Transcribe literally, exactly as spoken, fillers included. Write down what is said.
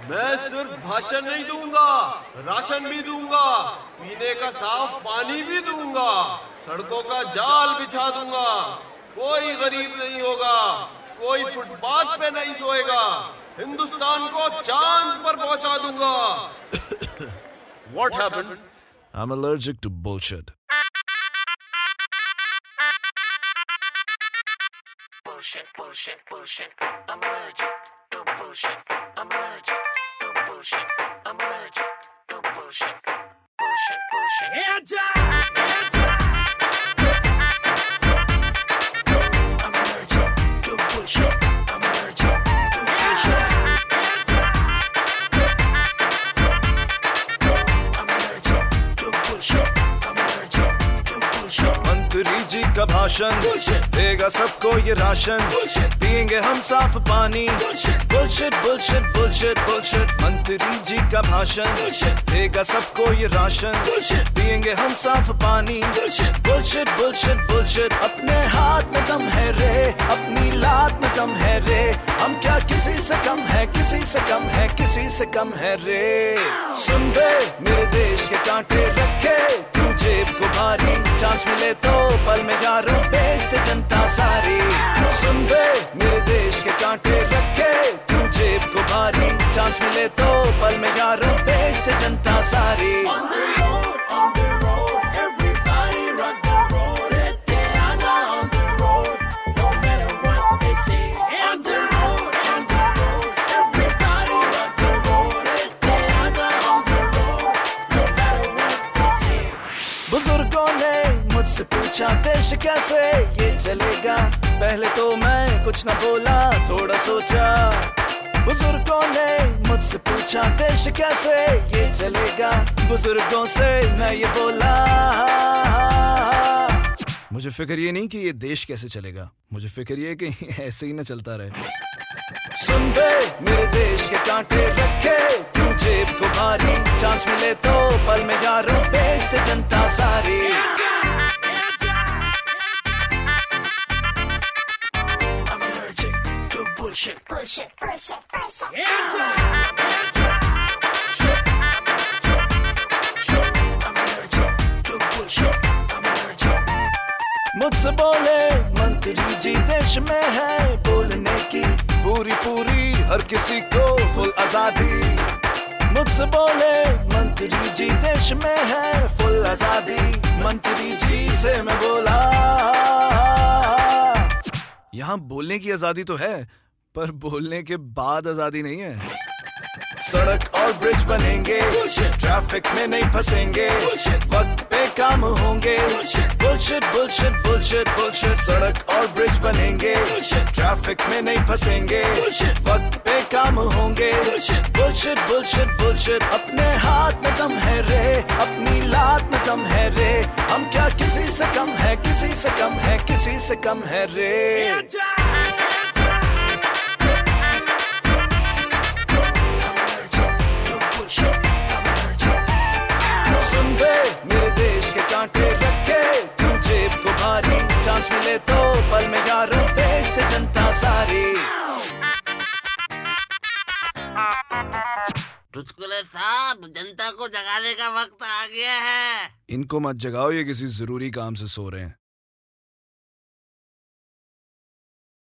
मैं सिर्फ भाषण नहीं दूंगा, राशन भी दूंगा, पीने का साफ पानी भी दूंगा, सड़कों का जाल बिछा दूंगा, कोई गरीब नहीं होगा, कोई फुटपाथ पे नहीं सोएगा, हिंदुस्तान को चांद पर पहुंचा दूंगा। What happened? I'm allergic to bullshit. Bullshit, bullshit, bullshit. I'm allergic to bullshit. I'm allergic to bullshit. I'm allergic to bullshit. Bullshit, bullshit. Hands up! Hands up! I'm allergic to bullshit. I'm allergic to bullshit. I'm allergic to bullshit. I'm allergic to bullshit. मंत्री जी का भाषण देगा सबको ये ration, पिएंगे हम साफ पानी। Bullshit bullshit bullshit bullshit. मंत्री जी का भाषण देगा सबको ये राशन, पिएंगे हम साफ पानी। Bullshit bullshit bullshit. अपने हाथ में दम है रे, अपनी लात में दम है रे, हम क्या किसी से कम है, किसी से कम है, किसी से कम है रे। सुन बे मेरे देश के कांटे रखे तू जेब को भारी, चांस मिले तो पल में यारों बेच दे जनता सारी। सुन बे मेरे देश के कांटे रखे तू जेब को भारी, चांस मिले तो पल में यारों बेच दे जनता सारी। On the road, on the road, everybody rock the road. इत्ते आजा on the road, no matter what they say. On the road, on the road, everybody rock the road. इत्ते आजा on the road, no matter what they say. बुजुर्गों ने मुझसे पूछा देश कैसे ये चलेगा, पहले तो मैं कुछ न बोला, थोड़ा सोचा। बुजुर्गों ने मुझसे पूछा देश कैसे ये चलेगा, बुजुर्गों से मैं ये बोला। मुझे फिक्र ये नहीं कि ये देश कैसे चलेगा, मुझे फिक्र ये कि ऐसे ही न चलता रहे। सुन बे मेरे देश के कांटे रखे तू जेब को भारी, चांस मिले तो पल में यारों बेच दे जनता सारी। Bullshit, bullshit, bullshit, bullshit. Hands up! Hands up! I'm allergic to bullshit. I'm allergic. मुझसे बोले मंत्री जी देश में है बोलने की पूरी पूरी हर किसी को फुल आजादी। मुझसे बोले मंत्री जी देश में है फुल आजादी, मंत्री जी से मैं बोला यहाँ बोलने की आजादी तो है, पर बोलने के बाद आजादी नहीं है। सड़क और ब्रिज बनेंगे, ट्रैफिक में नहीं फंसेंगे, वक्त पे काम होंगे। Bullshit bullshit bullshit bullshit. सड़क और ब्रिज बनेंगे, ट्रैफिक में नहीं फंसेंगे, वक्त पे काम होंगे। Bullshit bullshit bullshit. अपने हाथ में दम है रे, अपनी लात में दम है रे, हम क्या किसी से कम है, किसी से कम है, किसी से कम है रे। सुन बे मेरे देश के कांटे रखे तू जेब को भारी, चांस मिले तो पल में यारों बेच दे जनता सारी। चुटकुले साहब, जनता को जगाने का वक्त आ गया है। इनको मत जगाओ, ये किसी जरूरी काम से सो रहे हैं।